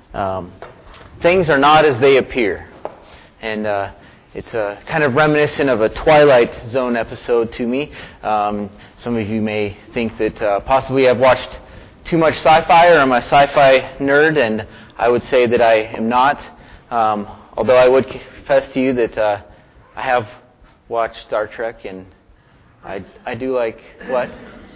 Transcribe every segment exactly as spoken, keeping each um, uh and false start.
Um, things are not as they appear. And uh, it's uh, kind of reminiscent of a Twilight Zone episode to me. Um, some of you may think that uh, possibly I've watched too much sci-fi, or I'm a sci-fi nerd, and I would say that I am not. Um, although I would confess to you that uh, I have watched Star Trek, and I I do like what?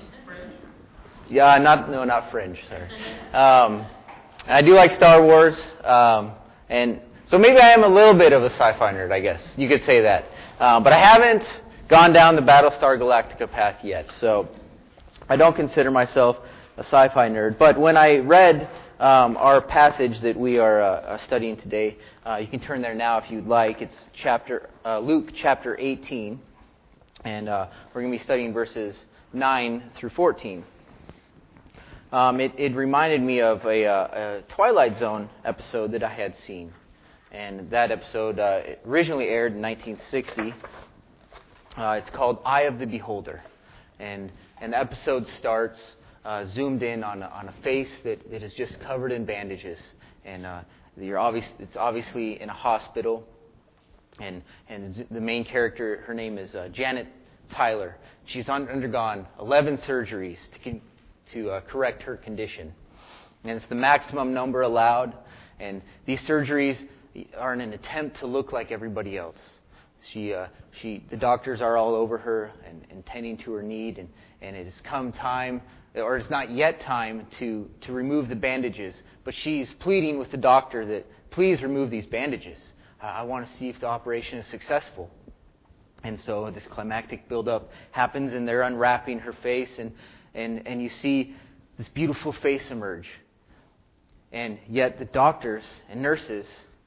Yeah, not no, not Fringe. Sorry. Um, I do like Star Wars, um, and so maybe I am a little bit of a sci-fi nerd, I guess you could say that. Uh, but I haven't gone down the Battlestar Galactica path yet, so I don't consider myself a sci-fi nerd. But when I read um, our passage that we are uh, studying today, uh, you can turn there now if you'd like. It's chapter uh, Luke chapter eighteen, and uh, we're going to be studying verses nine through fourteen. Um, it, it reminded me of a, uh, a Twilight Zone episode that I had seen. And that episode uh, originally aired in nineteen sixty. Uh, it's called Eye of the Beholder. And, and the episode starts uh, zoomed in on a, on a face that, that is just covered in bandages. And uh, you're obvious, it's obviously in a hospital. And, and the main character, her name is uh, Janet Tyler. She's un- undergone eleven surgeries to con- to uh, correct her condition. And it's the maximum number allowed. And these surgeries are in an attempt to look like everybody else. She, uh, she, the doctors are all over her and, and tending to her need. And, and it has come time, or it's not yet time, to, to remove the bandages. But she's pleading with the doctor that, please remove these bandages. Uh, I want to see if the operation is successful. And so this climactic buildup happens, and they're unwrapping her face, and And, and you see this beautiful face emerge. And yet the doctors and nurses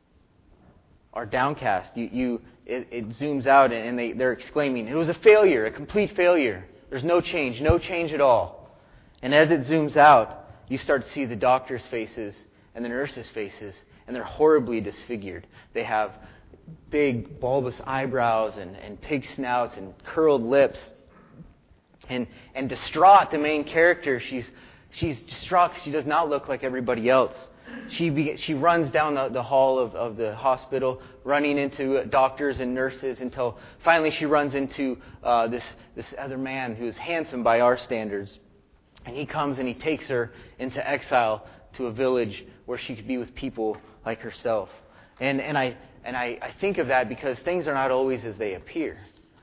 are downcast. You, you, it, it zooms out, and they, they're exclaiming, it was a failure, a complete failure. There's no change, no change at all. And as it zooms out, you start to see the doctors' faces and the nurses' faces, and they're horribly disfigured. They have big bulbous eyebrows and, and pig snouts and curled lips. And and distraught, the main character, she's she's distraught because she does not look like everybody else. She be, she runs down the, the hall of, of the hospital, running into doctors and nurses, until finally she runs into uh, this this other man who's handsome by our standards. And he comes and he takes her into exile to a village where she could be with people like herself. And and I and I, I think of that because things are not always as they appear.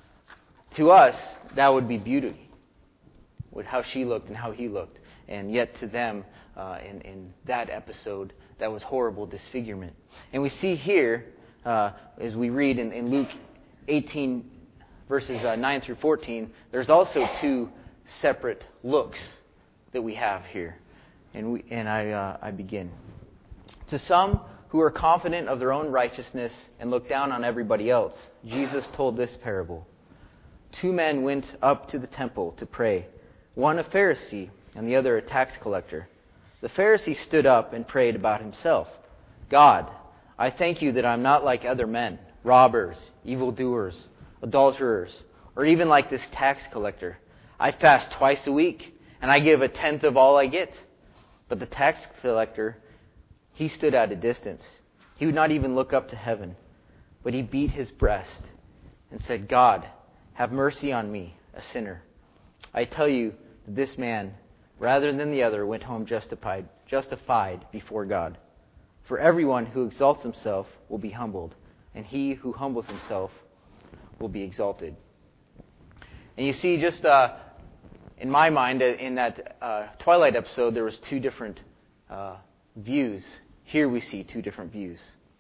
To us, that would be beauty. With how she looked and how he looked. And yet to them, uh, in, in that episode, that was horrible disfigurement. And we see here, uh, as we read in, in Luke eighteen, verses uh, nine through fourteen, there's also two separate looks that we have here. And we, and I, uh, I begin. To some who are confident of their own righteousness and look down on everybody else, Jesus told this parable. Two men went up to the temple to pray. One a Pharisee, and the other a tax collector. The Pharisee stood up and prayed about himself. God, I thank you that I'm not like other men, robbers, evildoers, adulterers, or even like this tax collector. I fast twice a week, and I give a tenth of all I get. But the tax collector, he stood at a distance. He would not even look up to heaven, but he beat his breast and said, God, have mercy on me, a sinner. I tell you that this man, rather than the other, went home justified, justified before God. For everyone who exalts himself will be humbled, and he who humbles himself will be exalted. And you see, just uh, in my mind, in that uh, Twilight episode, there was two different uh, views. Here we see two different views.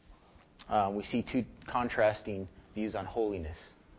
Uh, we see two contrasting views on holiness.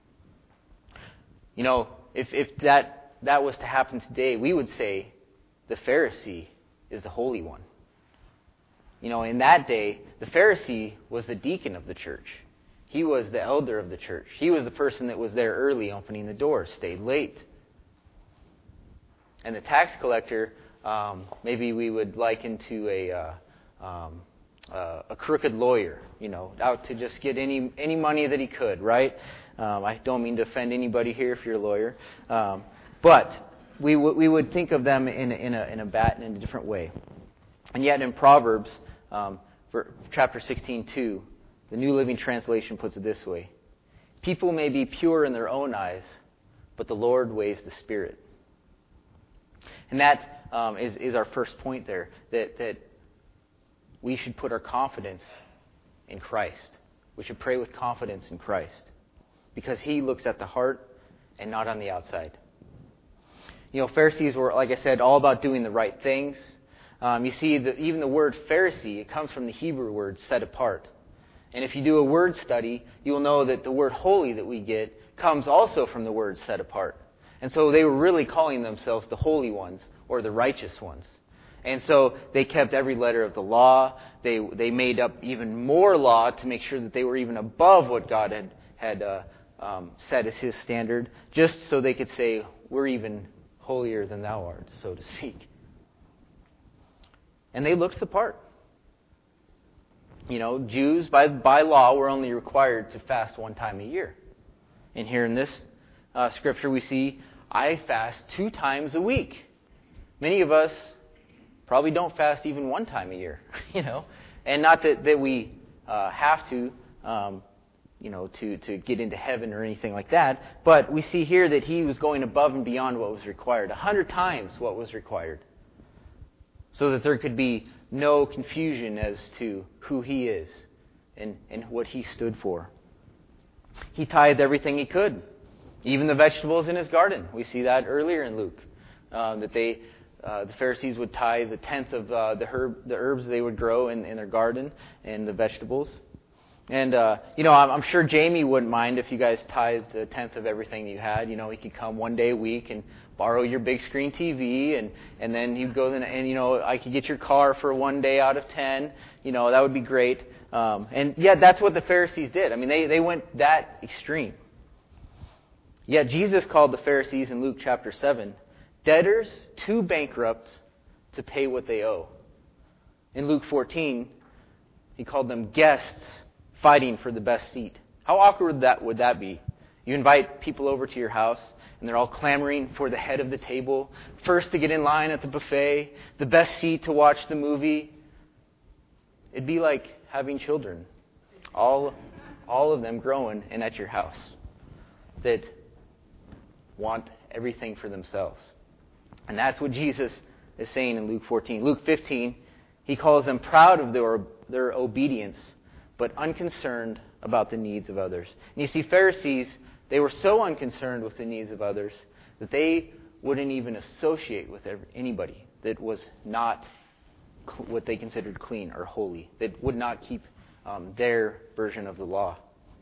You know, if if that that was to happen today, we would say the Pharisee is the holy one. You know, in that day, the Pharisee was the deacon of the church. He was the elder of the church. He was the person that was there early, opening the doors, stayed late. And the tax collector, um, maybe we would liken to a uh, um, uh, a crooked lawyer, you know, out to just get any any money that he could, right? Um, I don't mean to offend anybody here if you're a lawyer. Um, But we w- we would think of them in a, in a in a bat in a different way. And yet in Proverbs, um, chapter sixteen, two, the New Living Translation puts it this way. People may be pure in their own eyes, but the Lord weighs the spirit. And that um, is, is our first point there, that, that we should put our confidence in Christ. We should pray with confidence in Christ, because He looks at the heart and not on the outside. You know, Pharisees were, like I said, all about doing the right things. Um, you see, the, even the word Pharisee, it comes from the Hebrew word set apart. And if you do a word study, you will know that the word holy that we get comes also from the word set apart. And so they were really calling themselves the holy ones or the righteous ones. And so they kept every letter of the law. They they made up even more law to make sure that they were even above what God had, had uh, um, set as His standard, just so they could say, we're even holier than thou art, so to speak. And they looked the part. You know, Jews, by by law, were only required to fast one time a year. And here in this uh, scripture we see, I fast two times a week. Many of us probably don't fast even one time a year, you know. And not that, that we uh, have to, um, you know, to, to get into heaven or anything like that. But we see here that He was going above and beyond what was required. A hundred times what was required. So that there could be no confusion as to who He is and, and what He stood for. He tithed everything He could. Even the vegetables in His garden. We see that earlier in Luke. Uh, that they, uh, the Pharisees would tithe the tenth of uh, the, herb, the herbs they would grow in, in their garden and the vegetables. And, uh, you know, I'm, I'm sure Jamie wouldn't mind if you guys tithed the tenth of everything you had. You know, he could come one day a week and borrow your big screen T V, and, and then he'd go, and, and, you know, I could get your car for one day out of ten. You know, that would be great. Um, and, yeah, that's what the Pharisees did. I mean, they, they went that extreme. Yet Jesus called the Pharisees in Luke chapter seven, debtors too bankrupt to pay what they owe. In Luke fourteen, He called them guests fighting for the best seat. How awkward that would that be? You invite people over to your house, and they're all clamoring for the head of the table, first to get in line at the buffet, the best seat to watch the movie. It'd be like having children, all, all of them growing and at your house, that want everything for themselves. And that's what Jesus is saying in Luke fourteen. Luke fifteen, He calls them proud of their, their obedience, but unconcerned about the needs of others. And you see, Pharisees, they were so unconcerned with the needs of others that they wouldn't even associate with anybody that was not what they considered clean or holy, that would not keep um, their version of the law.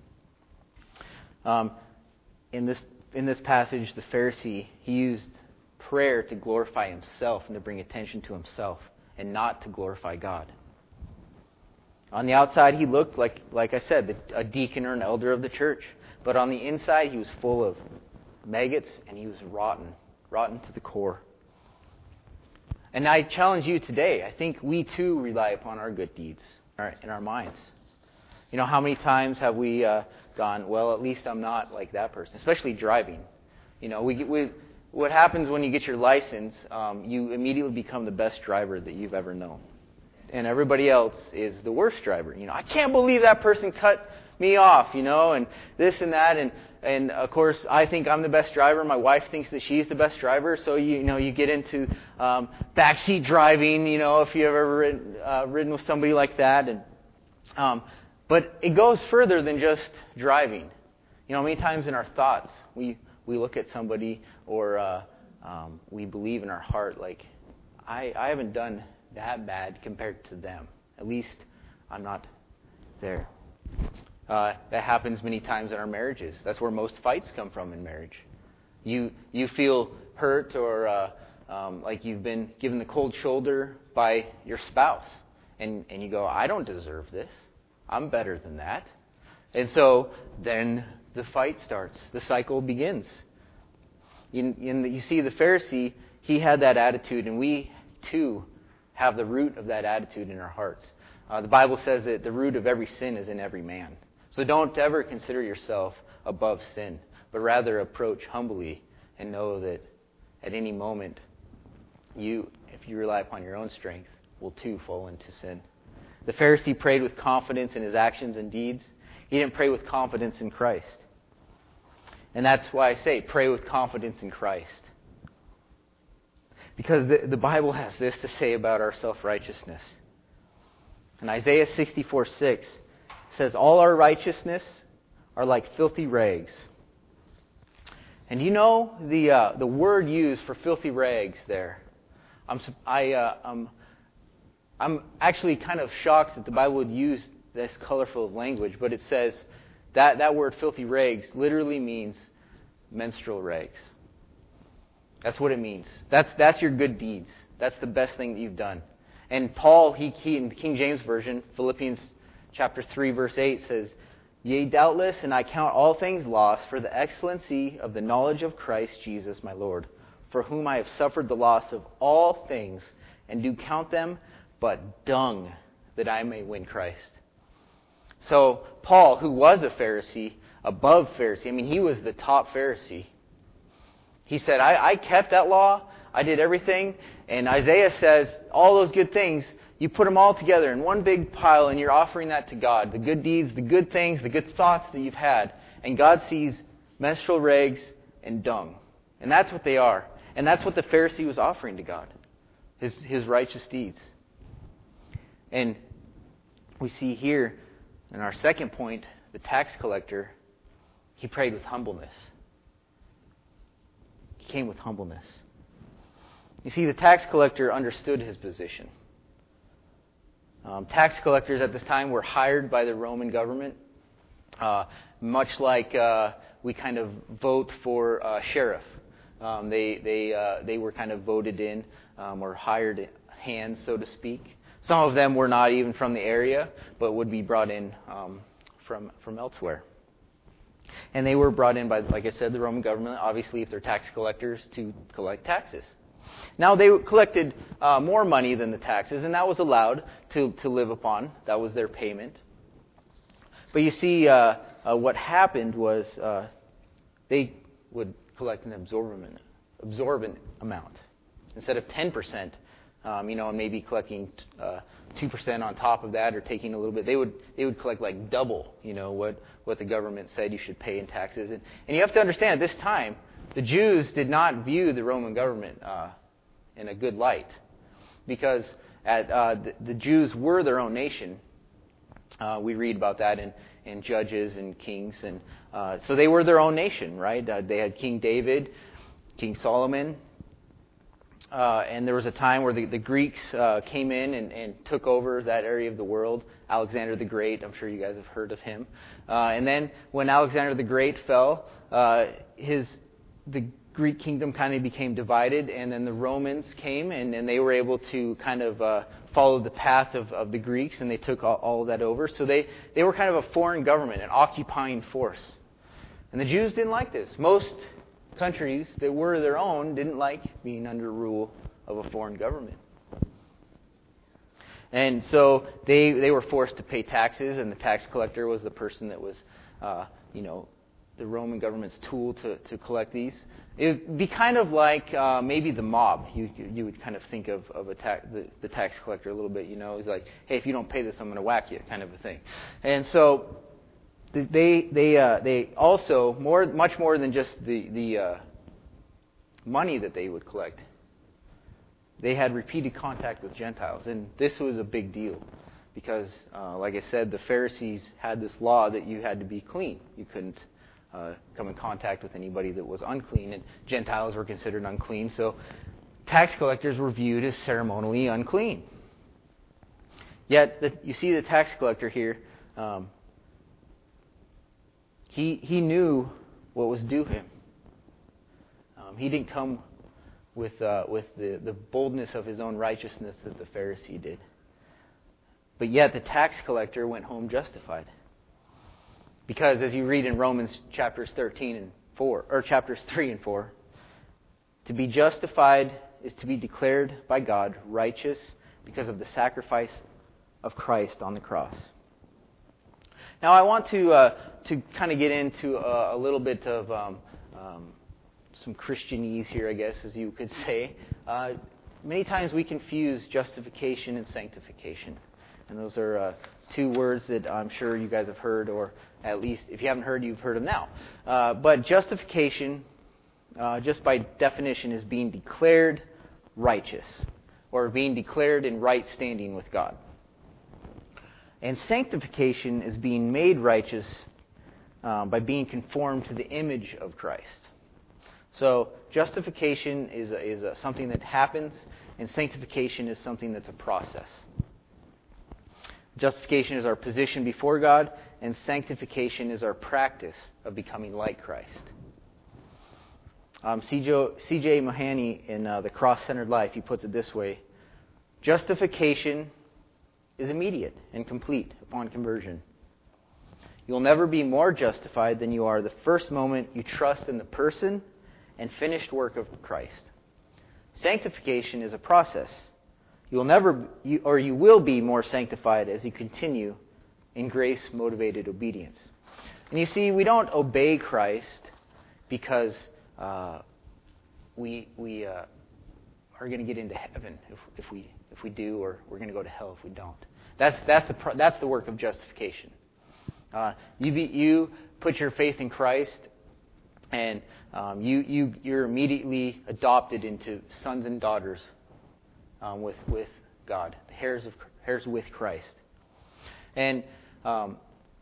Um, in this in this passage, the Pharisee, he used prayer to glorify himself and to bring attention to himself, and not to glorify God. On the outside, he looked like, like I said, a deacon or an elder of the church. But on the inside, he was full of maggots, and he was rotten, rotten to the core. And I challenge you today, I think we too rely upon our good deeds in our minds. You know, how many times have we uh, gone, well, at least I'm not like that person, especially driving. You know, we, we what happens when you get your license, um, you immediately become the best driver that you've ever known. And everybody else is the worst driver. You know, I can't believe that person cut me off, you know, and this and that. And, and of course, I think I'm the best driver. My wife thinks that she's the best driver. So, you, you know, you get into um, backseat driving, you know, if you've ever ridden, uh, ridden with somebody like that. And um, But it goes further than just driving. You know, many times in our thoughts, we, we look at somebody or uh, um, we believe in our heart, like, I, I haven't done that bad compared to them. At least I'm not there. Uh, that happens many times in our marriages. That's where most fights come from in marriage. You you feel hurt or uh, um, like you've been given the cold shoulder by your spouse, and and you go, I don't deserve this. I'm better than that. And so then the fight starts. The cycle begins. In, in the, you see, the Pharisee, he had that attitude, and we too have the root of that attitude in our hearts. Uh, the Bible says that the root of every sin is in every man. So don't ever consider yourself above sin, but rather approach humbly and know that at any moment, you, if you rely upon your own strength, will too fall into sin. The Pharisee prayed with confidence in his actions and deeds. He didn't pray with confidence in Christ. And that's why I say, pray with confidence in Christ. Because the, the Bible has this to say about our self-righteousness. In Isaiah sixty-four six, it says, all our righteousness are like filthy rags. And you know the uh, the word used for filthy rags there? I'm I uh, I'm I'm actually kind of shocked that the Bible would use this colorful language, but it says that that word filthy rags literally means menstrual rags. That's what it means. That's that's your good deeds. That's the best thing that you've done. And Paul, he, he in the King James Version, Philippians chapter three, verse eight says, yea, doubtless, and I count all things lost for the excellency of the knowledge of Christ Jesus my Lord, for whom I have suffered the loss of all things, and do count them but dung, that I may win Christ. So Paul, who was a Pharisee, above Pharisee, I mean, he was the top Pharisee. He said, I, I kept that law, I did everything, and Isaiah says, all those good things, you put them all together in one big pile and you're offering that to God. The good deeds, the good things, the good thoughts that you've had. And God sees menstrual rags and dung. And that's what they are. And that's what the Pharisee was offering to God. His, his righteous deeds. And we see here in our second point, the tax collector, he prayed with humbleness. He came with humbleness. You see, the tax collector understood his position. Um, tax collectors at this time were hired by the Roman government, uh, much like uh, we kind of vote for uh, sheriff. Um, they they uh, they were kind of voted in um, or hired hands, so to speak. Some of them were not even from the area, but would be brought in um, from from elsewhere. And they were brought in by, like I said, the Roman government, obviously, if they're tax collectors, to collect taxes. Now, they collected uh, more money than the taxes, and that was allowed to, to live upon. That was their payment. But you see, uh, uh, what happened was uh, they would collect an absorbent, absorbent amount. Instead of ten percent, um, you know, and maybe collecting uh, two percent on top of that or taking a little bit, they would they would collect like double, you know, what, what the government said you should pay in taxes. And, and you have to understand, at this time, the Jews did not view the Roman government uh, in a good light, because at, uh, the, the Jews were their own nation. Uh, we read about that in, in Judges and Kings, and uh, so they were their own nation, right? Uh, they had King David, King Solomon, uh, and there was a time where the, the Greeks uh, came in and, and took over that area of the world. Alexander the Great, I'm sure you guys have heard of him. Uh, and then when Alexander the Great fell, uh, his the Greek kingdom kind of became divided, and then the Romans came, and, and they were able to kind of uh, follow the path of, of the Greeks, and they took all, all of that over. So they, they were kind of a foreign government, an occupying force. And the Jews didn't like this. Most countries that were their own didn't like being under rule of a foreign government. And so they they were forced to pay taxes, and the tax collector was the person that was, uh, you know, the Roman government's tool to, to collect these. It would be kind of like uh, maybe the mob. You you would kind of think of, of a ta- the, the tax collector a little bit. You know, it's like, hey, if you don't pay this, I'm going to whack you, kind of a thing. And so they they uh, they also more much more than just the the uh, money that they would collect. They had repeated contact with Gentiles, and this was a big deal because, uh, like I said, the Pharisees had this law that you had to be clean. You couldn't uh, come in contact with anybody that was unclean, and Gentiles were considered unclean, so tax collectors were viewed as ceremonially unclean. Yet, the, you see the tax collector here, um, he he knew what was due him. Um, he didn't come with uh, with the, the boldness of his own righteousness that the Pharisee did. But yet the tax collector went home justified. Because as you read in Romans chapters thirteen and four, or chapters three and four, to be justified is to be declared by God righteous because of the sacrifice of Christ on the cross. Now I want to uh, to kind of get into a, a little bit of um, um, some Christianese here, I guess, as you could say. Uh, many times we confuse justification and sanctification. And those are uh, two words that I'm sure you guys have heard, or at least if you haven't heard, you've heard them now. Uh, but justification, uh, just by definition, is being declared righteous, or being declared in right standing with God. And sanctification is being made righteous uh, by being conformed to the image of Christ. So justification is a, is a, something that happens, and sanctification is something that's a process. Justification is our position before God, and sanctification is our practice of becoming like Christ. Um, C J Mahoney in uh, The Cross-Centered Life, he puts it this way: justification is immediate and complete upon conversion. You'll never be more justified than you are the first moment you trust in the person and finished work of Christ. Sanctification is a process. You will never, you, or you will be more sanctified as you continue in grace-motivated obedience. And you see, we don't obey Christ because uh, we we uh, are going to get into heaven if, if we if we do, or we're going to go to hell if we don't. That's that's the that's the work of justification. Uh, you be, you put your faith in Christ, and um, you you you're immediately adopted into sons and daughters um, with with God, heirs of heirs with Christ, and um,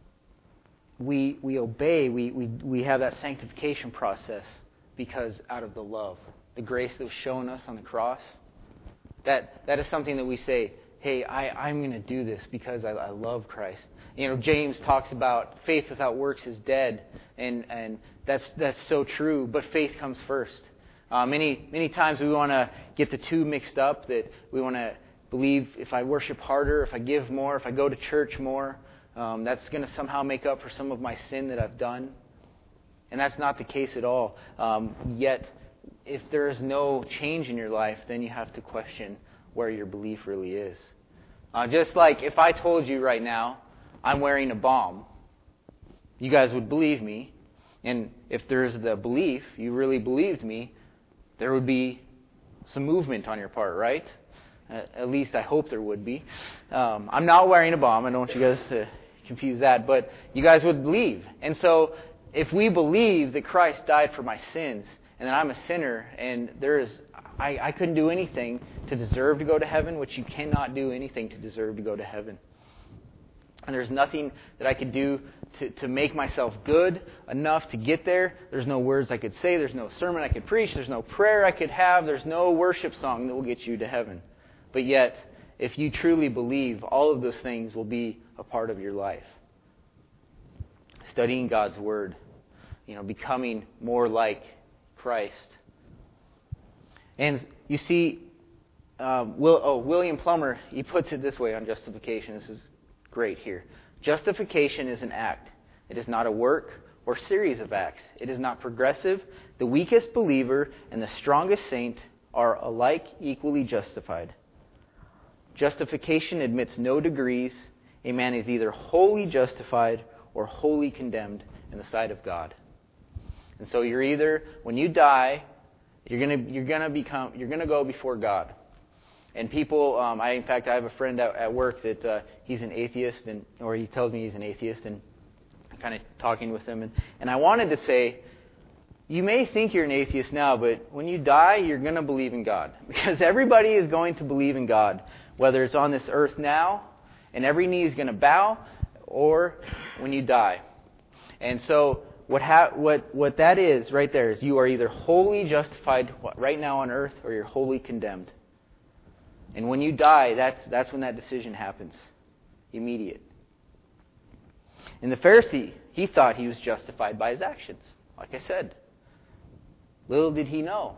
we we obey. We we we have that sanctification process because out of the love, the grace that was shown us on the cross. That that is something that we say, hey, I, I'm going to do this because I, I love Christ. You know, James talks about faith without works is dead, and, and that's that's so true, but faith comes first. Uh, many many times we want to get the two mixed up, that we want to believe if I worship harder, if I give more, if I go to church more, um, that's going to somehow make up for some of my sin that I've done. And that's not the case at all. Um, yet, if there is no change in your life, then you have to question where your belief really is. Uh, just like if I told you right now, I'm wearing a bomb, you guys would believe me. And if there's the belief, you really believed me, there would be some movement on your part, right? Uh, at least I hope there would be. Um, I'm not wearing a bomb. I don't want you guys to confuse that. But you guys would believe. And so if we believe that Christ died for my sins, and that I'm a sinner, and there is, I, I couldn't do anything to deserve to go to heaven, which you cannot do anything to deserve to go to heaven. And there's nothing that I could do to, to make myself good enough to get there. There's no words I could say. There's no sermon I could preach. There's no prayer I could have. There's no worship song that will get you to heaven. But yet, if you truly believe, all of those things will be a part of your life. Studying God's Word, you know, becoming more like Christ. And you see, um, Will, oh, William Plummer, he puts it this way on justification. This is great here. Justification is an act. It is not a work or series of acts. It is not progressive. The weakest believer and the strongest saint are alike equally justified. Justification admits no degrees. A man is either wholly justified or wholly condemned in the sight of God. And so you're either, when you die, you're gonna you're gonna become you're gonna go before God. And people, um, I in fact I have a friend at, at work that uh, he's an atheist, and or he tells me he's an atheist, and I'm kind of talking with him, and, and I wanted to say, you may think you're an atheist now, but when you die, you're gonna believe in God, because everybody is going to believe in God, whether it's on this earth now, and every knee is gonna bow, or when you die. And so What, ha- what what that is right there is you are either wholly justified right now on earth, or you're wholly condemned. And when you die, that's that's when that decision happens. Immediate. And the Pharisee, he thought he was justified by his actions. Like I said, little did he know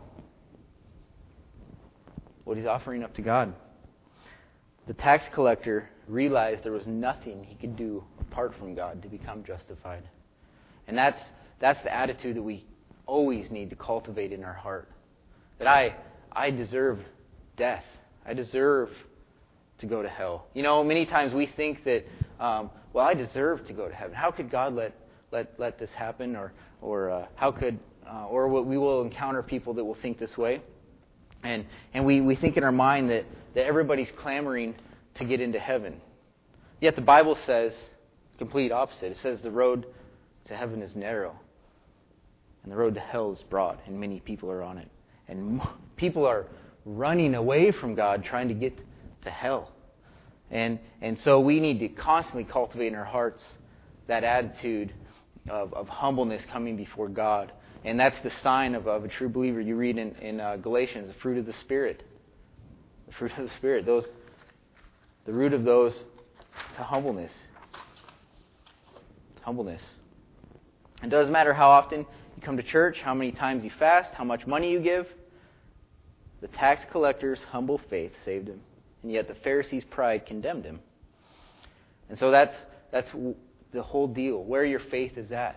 what he's offering up to God. The tax collector realized there was nothing he could do apart from God to become justified. And that's that's the attitude that we always need to cultivate in our heart. That I I deserve death. I deserve to go to hell. You know, many times we think that, um, well, I deserve to go to heaven. How could God let let let this happen? Or or uh, how could uh, or we will encounter people that will think this way, and and we, we think in our mind that, that everybody's clamoring to get into heaven. Yet the Bible says the complete opposite. It says the road to heaven is narrow, and the road to hell is broad, and many people are on it. And people are running away from God, trying to get to hell. And and so we need to constantly cultivate in our hearts that attitude of, of humbleness coming before God. And that's the sign of, of a true believer. You read in, in uh, Galatians, the fruit of the Spirit. The fruit of the Spirit. Those, the root of those is humbleness. It's humbleness. It doesn't matter how often you come to church, how many times you fast, how much money you give. The tax collector's humble faith saved him. And yet the Pharisees' pride condemned him. And so that's that's the whole deal, where your faith is at.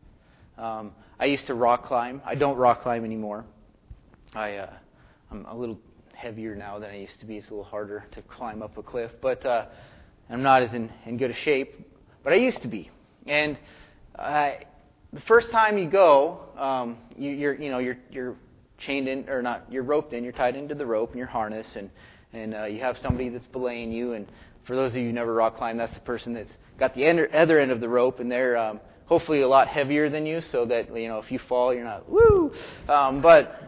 Um, I used to rock climb. I don't rock climb anymore. I, uh, I'm a little heavier now than I used to be. It's a little harder to climb up a cliff. But uh, I'm not as in, in good a shape. But I used to be. And I, the first time you go, um, you, you're you know you're you're chained in, or not, you're roped in. You're tied into the rope in your harness, and and uh, you have somebody that's belaying you. And for those of you who never rock climb, that's the person that's got the end, other end of the rope, and they're um, hopefully a lot heavier than you, so that you know if you fall, you're not woo. Um, but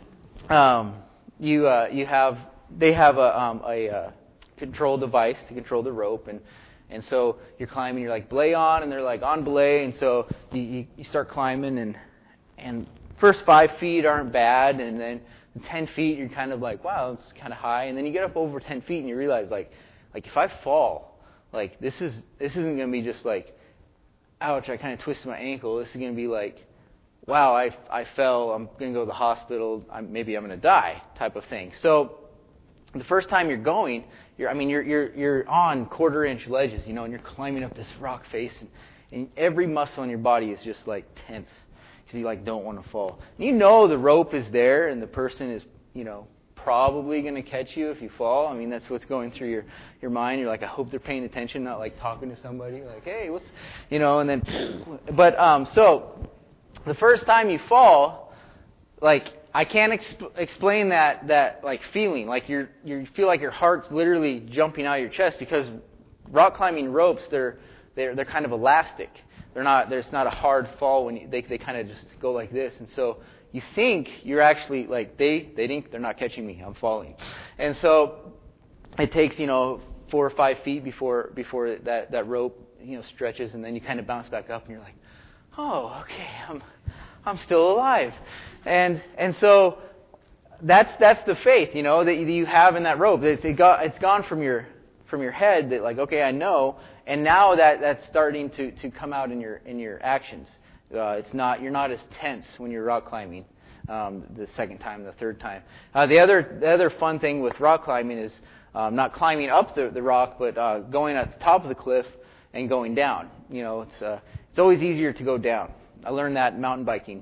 um, you uh, you have they have a um, a uh, control device to control the rope, and and so you're climbing. You're like belay on, and they're like on belay, and so you, you, you start climbing, and and first five feet aren't bad, and then ten feet you're kind of like, wow, it's kind of high, and then you get up over ten feet and you realize like like if I fall, like this is this isn't going to be just like, ouch, I kind of twisted my ankle. This is going to be like, wow, I I fell, I'm going to go to the hospital, I'm, maybe I'm going to die type of thing. So the first time you're going, you're I mean you're you're you're on quarter inch ledges, you know, and you're climbing up this rock face, and, and every muscle in your body is just like tense. Because you like don't want to fall. And you know the rope is there, and the person is, you know, probably going to catch you if you fall. I mean, that's what's going through your, your mind. You're like, I hope they're paying attention, not like talking to somebody, like, hey, what's, you know, and then, but um, so the first time you fall, like I can't exp- explain that that like feeling, like you're you feel like your heart's literally jumping out of your chest, because rock climbing ropes, they're they're they're kind of elastic. They're not. There's not a hard fall when you, they they kind of just go like this, and so you think you're actually like they they think they're not catching me. I'm falling, and so it takes you know four or five feet before before that that rope you know stretches, and then you kind of bounce back up, and you're like, oh, okay, I'm I'm still alive, and and so that's that's the faith you know that you have in that rope. It's it got it's gone from your from your head that like, okay, I know. And now that that's starting to, to come out in your in your actions. Uh, it's not you're not as tense when you're rock climbing um, the second time, the third time. Uh, the other the other fun thing with rock climbing is um, not climbing up the, the rock, but uh, going at the top of the cliff and going down. You know, it's uh, it's always easier to go down. I learned that mountain biking.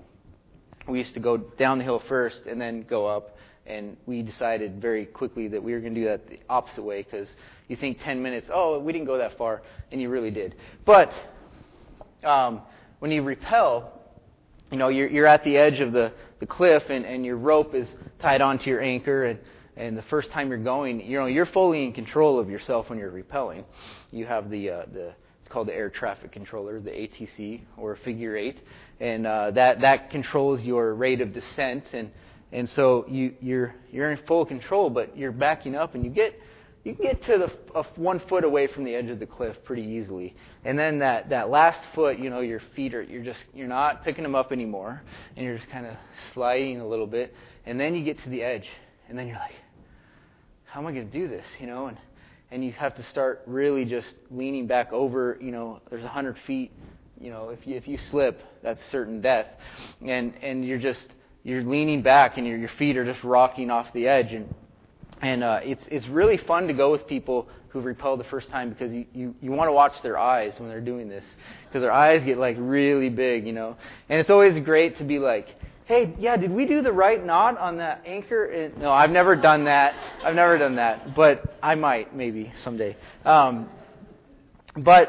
We used to go down the hill first and then go up. And we decided very quickly that we were going to do that the opposite way, because you think ten minutes, oh, we didn't go that far, and you really did. But um, when you rappel, you know, you're, you're at the edge of the, the cliff, and, and your rope is tied onto your anchor, and, and the first time you're going, you know, you're fully in control of yourself when you're rappelling. You have the uh, the it's called the air traffic controller, the A T C, or figure eight, and uh, that that controls your rate of descent, and And so you, you're you're in full control, but you're backing up, and you get you get to the uh, one foot away from the edge of the cliff pretty easily. And then that, that last foot, you know, your feet are you're just you're not picking them up anymore, and you're just kind of sliding a little bit. And then you get to the edge, and then you're like, how am I going to do this? You know, and and you have to start really just leaning back over. You know, there's a hundred feet. You know, if you if you slip, that's certain death. And and you're just You're leaning back, and your your feet are just rocking off the edge, and and uh, it's it's really fun to go with people who've rappelled the first time, because you, you, you want to watch their eyes when they're doing this, because their eyes get like really big, you know. And it's always great to be like, hey, yeah, did we do the right knot on that anchor? And, no, I've never done that. I've never done that, but I might maybe someday. Um, but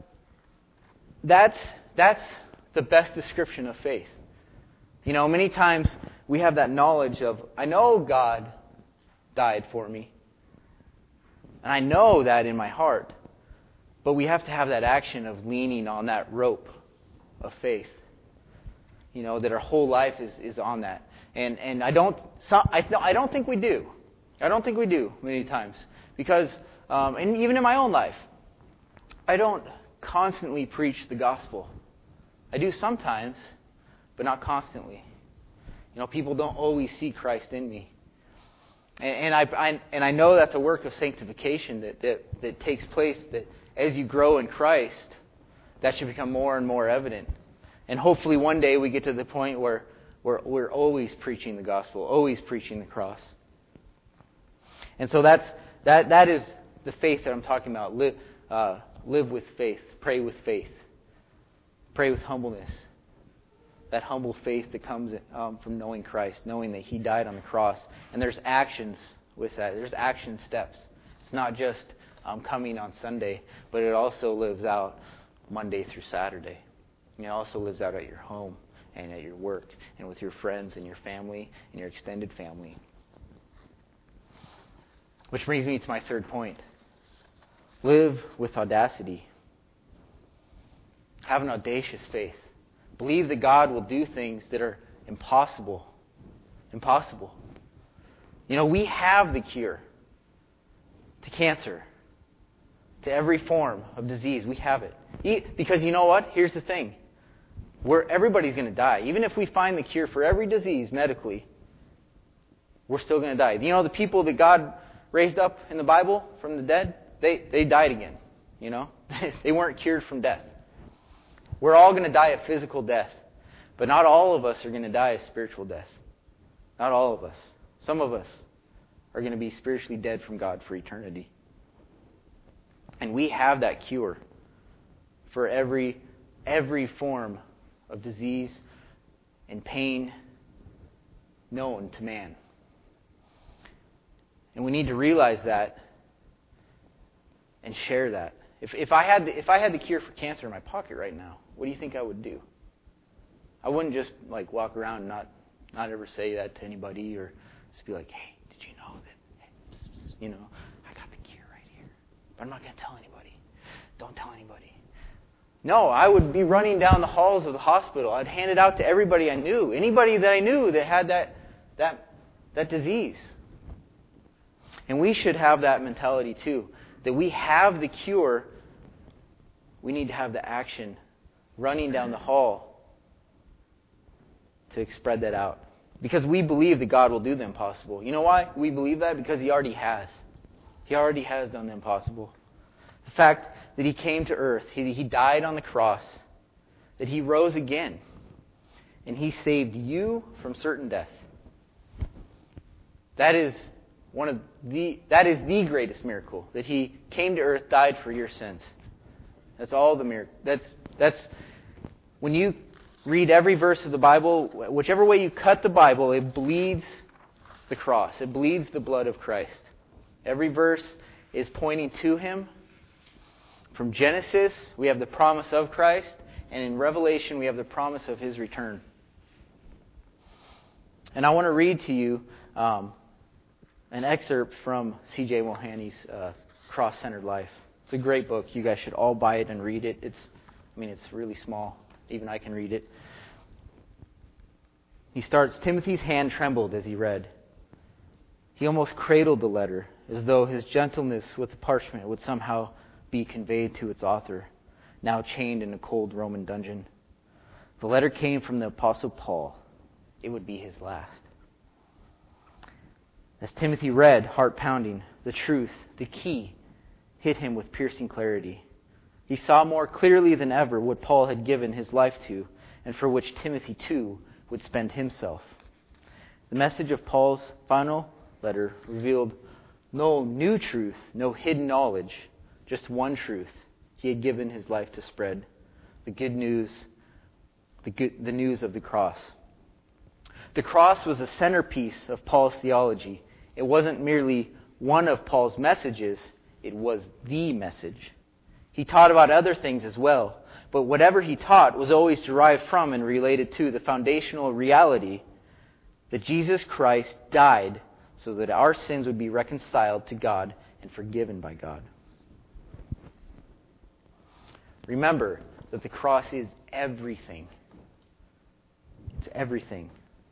that's that's the best description of faith. You know, many times we have that knowledge of, I know God died for me. And I know that in my heart. But we have to have that action of leaning on that rope of faith. You know, that our whole life is, is on that. And and I don't so, I, I don't think we do. I don't think we do many times. Because, um, and even in my own life, I don't constantly preach the gospel. I do sometimes, but not constantly. You know, people don't always see Christ in me. And, and I, I and I know that's a work of sanctification that, that, that takes place, that as you grow in Christ, that should become more and more evident. And hopefully one day we get to the point where we're, we're always preaching the gospel, always preaching the cross. And so that's that that is the faith that I'm talking about. Live, uh, live with faith. Pray with faith. Pray with humbleness. That humble faith that comes um, from knowing Christ, knowing that He died on the cross. And there's actions with that. There's action steps. It's not just um, coming on Sunday, but it also lives out Monday through Saturday. And it also lives out at your home and at your work and with your friends and your family and your extended family. Which brings me to my third point. Live with audacity. Have an audacious faith. Believe that God will do things that are impossible. Impossible. You know, we have the cure to cancer, to every form of disease. We have it. Because you know what? Here's the thing. We're, everybody's going to die. Even if we find the cure for every disease medically, we're still going to die. You know, the people that God raised up in the Bible from the dead, they, they died again. You know, they weren't cured from death. We're all going to die a physical death. But not all of us are going to die a spiritual death. Not all of us. Some of us are going to be spiritually dead from God for eternity. And we have that cure for every every form of disease and pain known to man. And we need to realize that and share that. If if I had the, if I had the cure for cancer in my pocket right now, what do you think I would do? I wouldn't just like walk around and not not ever say that to anybody, or just be like, "Hey, did you know that? Hey, psst, psst, you know, I got the cure right here, but I'm not going to tell anybody. Don't tell anybody." No, I would be running down the halls of the hospital. I'd hand it out to everybody I knew, anybody that I knew that had that that that disease. And we should have that mentality too, that we have the cure. We need to have the action, running down the hall to spread that out. Because we believe that God will do the impossible. You know why we believe that? Because He already has. He already has done the impossible. The fact that He came to earth, He, he died on the cross, that He rose again, and He saved you from certain death. That is one of the that is the greatest miracle, that He came to earth, died for your sins. That's all the miracle. That's that's when you read every verse of the Bible, whichever way you cut the Bible, it bleeds the cross. It bleeds the blood of Christ. Every verse is pointing to Him. From Genesis, we have the promise of Christ, and in Revelation, we have the promise of His return. And I want to read to you um, an excerpt from C J Mulhaney's uh, Cross-Centered Life. It's a great book. You guys should all buy it and read it. It's, I mean, it's really small. Even I can read it. He starts, Timothy's hand trembled as he read. He almost cradled the letter, as though his gentleness with the parchment would somehow be conveyed to its author, now chained in a cold Roman dungeon. The letter came from the Apostle Paul. It would be his last. As Timothy read, heart pounding, the truth, the key, hit him with piercing clarity. He saw more clearly than ever what Paul had given his life to, and for which Timothy too would spend himself. The message of Paul's final letter revealed no new truth, no hidden knowledge, just one truth he had given his life to spread: the good news, the good, the news of the cross. The cross was the centerpiece of Paul's theology. It wasn't merely one of Paul's messages, it was the message. He taught about other things as well, but whatever he taught was always derived from and related to the foundational reality that Jesus Christ died so that our sins would be reconciled to God and forgiven by God. Remember that the cross is everything. It's everything.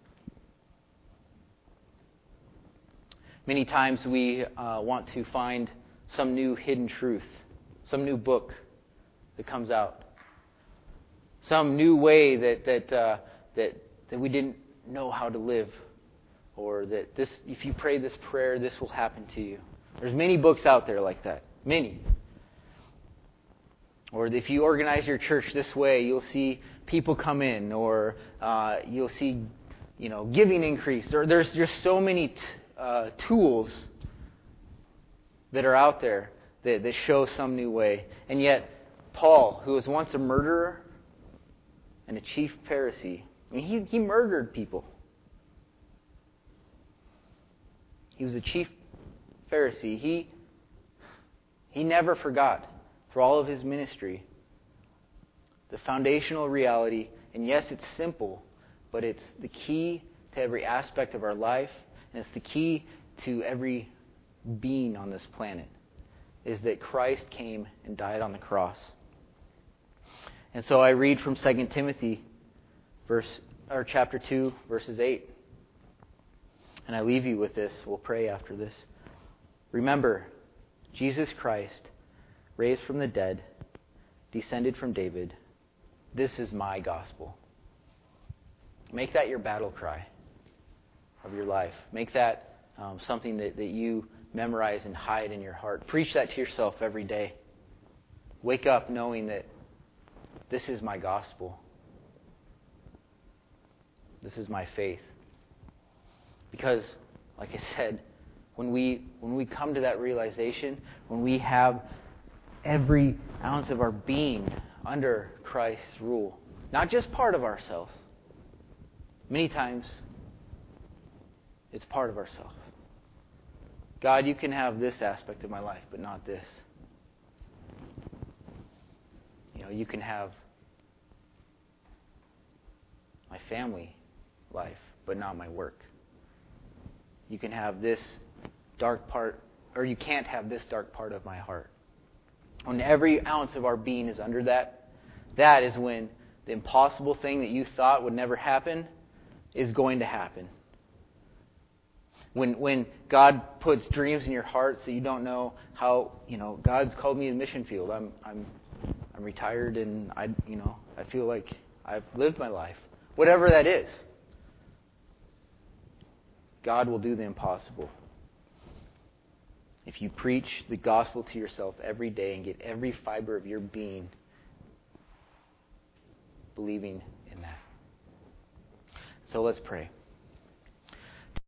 Many times we uh, want to find some new hidden truth, some new book that comes out, some new way that that uh, that that we didn't know how to live, or that this, if you pray this prayer, this will happen to you. There's many books out there like that, many. Or if you organize your church this way, you'll see people come in, or uh, you'll see, you know, giving increase. Or there's just so many t- uh, tools that are out there that, that show some new way. And yet, Paul, who was once a murderer and a chief Pharisee, I mean, he, he murdered people. He was a chief Pharisee. He he never forgot, for all of his ministry, the foundational reality. And yes, it's simple, but it's the key to every aspect of our life, and it's the key to every being on this planet, is that Christ came and died on the cross. And so I read from Second Timothy, verse or chapter two, verses eight. And I leave you with this. We'll pray after this. Remember, Jesus Christ, raised from the dead, descended from David. This is my gospel. Make that your battle cry of your life. Make that um, something that, that you memorize and hide in your heart. Preach that to yourself every day. Wake up knowing that this is my gospel. This is my faith. Because, like I said, when we when we come to that realization, when we have every ounce of our being under Christ's rule, not just part of ourselves, many times it's part of ourselves. God, you can have this aspect of my life, but not this. You know, you can have my family life, but not my work. You can have this dark part, or you can't have this dark part of my heart. When every ounce of our being is under that, that is when the impossible thing that you thought would never happen is going to happen. When when God puts dreams in your heart so you don't know how, you know, God's called me to the mission field. I'm I'm I'm retired and I you know, I feel like I've lived my life. Whatever that is. God will do the impossible. If you preach the gospel to yourself every day and get every fiber of your being believing in that. So let's pray.